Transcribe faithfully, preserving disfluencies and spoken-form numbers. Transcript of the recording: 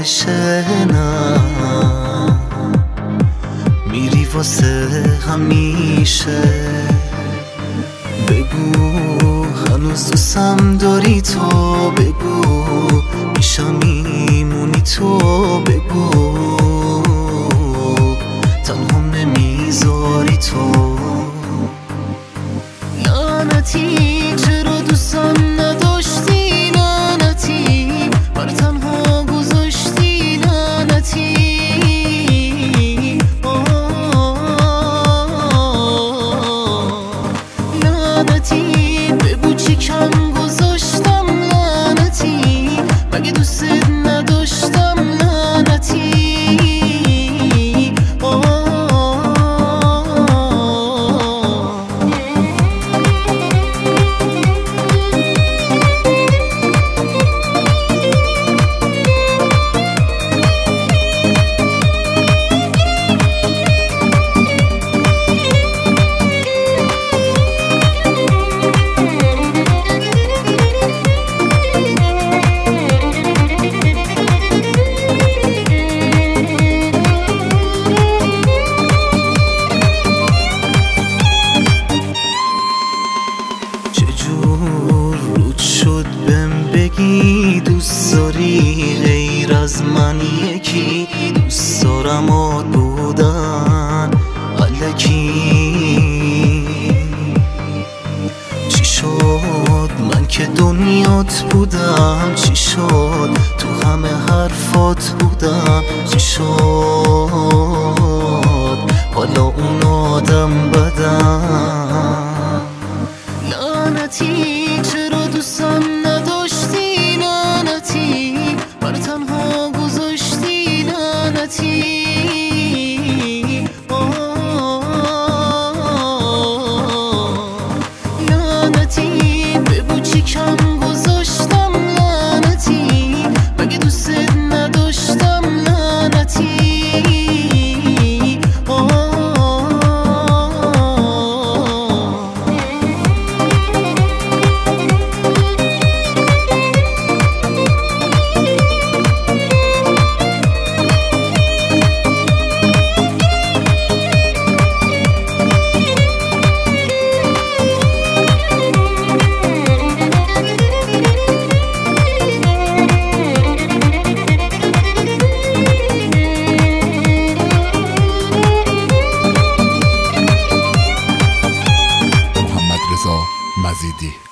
شنم میری واسه همیشه. بگو هنوز دوستم داری تو، بگو پیشم میمونی تو، بگو تنهام نمیذاری تو. لعنتی چرا دوستم نداشتی، لعنتی من تنها گذاشتی، لعنتی لعنتی بگو چی کم گذاشتم، لعنتی مگه دوست نداشتم، لعنتی دوست داری غیر از من یکی، دوست دارم آد بودن الکی. چی شد من که دنیات بودم، چی شد تو همه حرفات بودم، چی شد حالا اون آدم بدم. لعنتی چرا دوستم نداشتی، لعنتی من تنها گذاشتی، لعنتی لعنتی بگو چی کم گذاشتم، لعنتی مگه دوست نداشتم، لعنتی مزیدی.